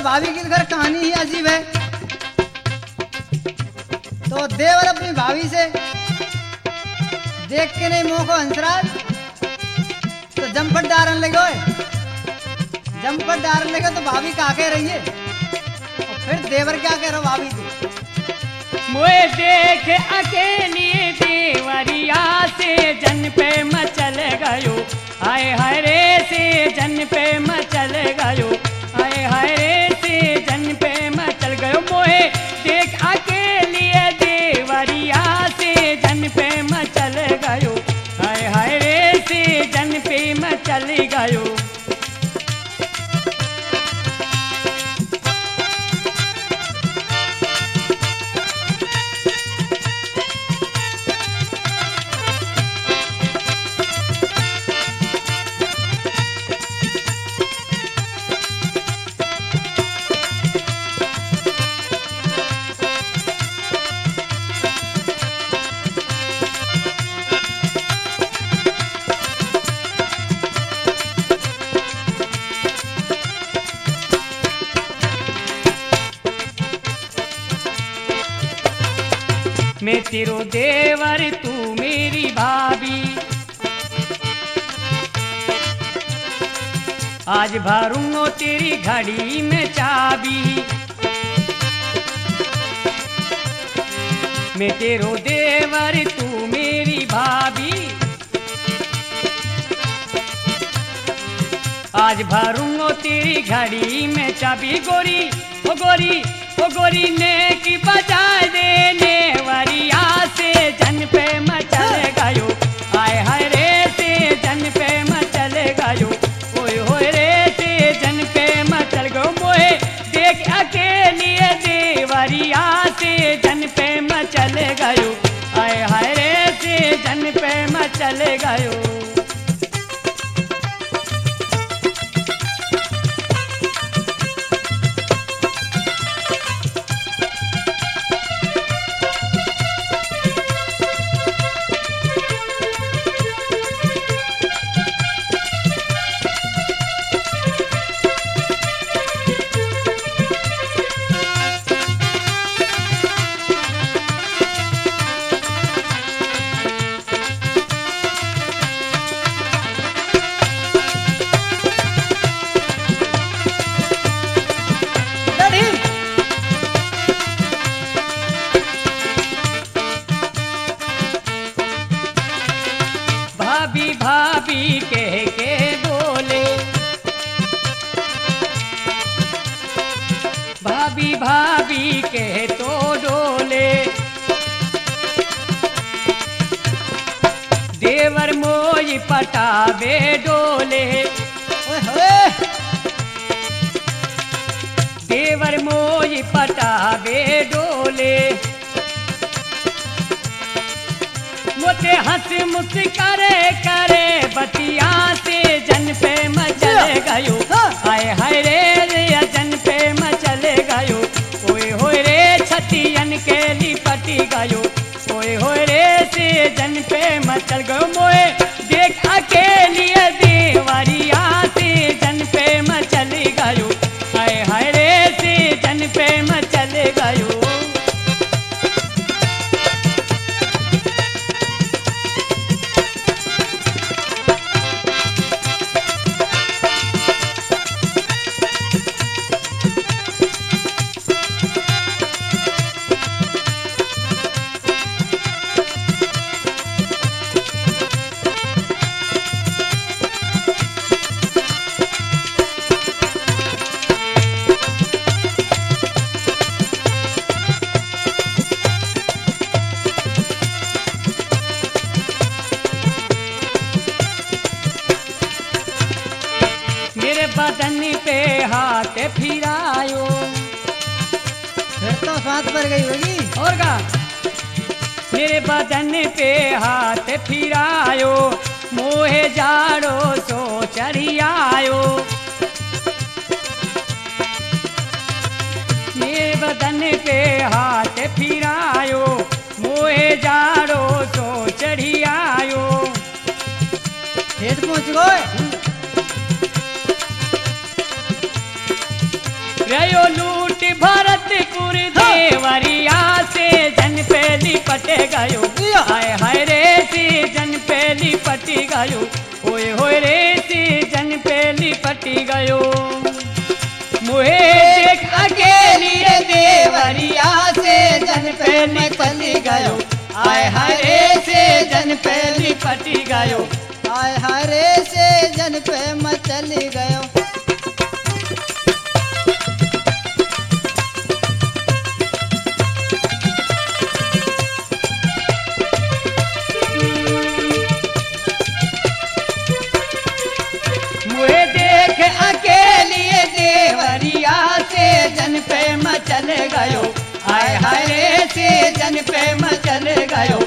भाभी की घर कहानी ही अजीब है। तो देवर अपनी भाभी से देख के नहीं मुंह को हंसराज तो जमपट डारन लगे। जमपट डारन लगे तो भाभी कहा कह रही है और फिर देवर क्या कह रहा भाभी से, मोए देख अकेली देवरिया से जन पे मचल गयो, आए हाय रे से जन पे मचल गयो, आए हाय रे से जन पे मचल गयो। मोए देख अकेली देवरिया से जन पे मचल गयो, आए हाय रे से जन पे मचल गयो। मैं तेरो देवर तू मेरी भाभी, आज भरूंगा तेरी घड़ी में चाबी। मैं तेरो देवर तू मेरी भाभी, आज भरूंगा तेरी घड़ी में चाबी। गोरी ओ गोरी ओ गोरी ने की बजाय देने वरिया से जन पे मचल गयो, आय हाय रे से जन पे मचल गयो, ओए होए रे से जन पे मचल गयो। मोए देख अकेली देवरिया से जन पे मचल गयो, आय हाय रे से जन पे मचल गयो। भाभी भाभी कह के बोले, भाभी भाभी कह तो डोले। देवर मोई पटावे डोले, ओए होए देवर मोई पटावे डोले। मोते हंस मुस्करे करे बतिया से जन पे मचल गयो, आए हाय रे रे जन पे मचल गयो, ओए होए रे छतियन के लिपटी गयो, ओए होए रे से जन पे मचल गयो। मोए देख अकेली देवरिया से जन पे मचल गयो, आए हाय रे से जन पे मचल गयो। बदन पे हाथ फिरायो, फिर तो सांस पर गई होगी। और का मेरे बदन पे हाथ फिरायो, मोहे जाड़ो सो चढ़ियायो। मेरे बदन पे हाथ फिरायो, मोहे जाड़ो सो चढ़ियायो। ठेठ पहुंच गए। रयो लूट भरतपुर देवरिया से जन पे लिपट गयो हाय हाय रे से जन पे लिपट गयो ओए होए रे से जन पे लिपट गयो मुहे देख अकेली देवरिया से जन पे लिपट गयो हाय हाय रे से जन पे लिपट गयो हाय हाय रे से जन पे मचल गयो। मुहे देख अकेली देवरिया से जन पे मचल गयो हाय हाय रे से जन पे मचल गयो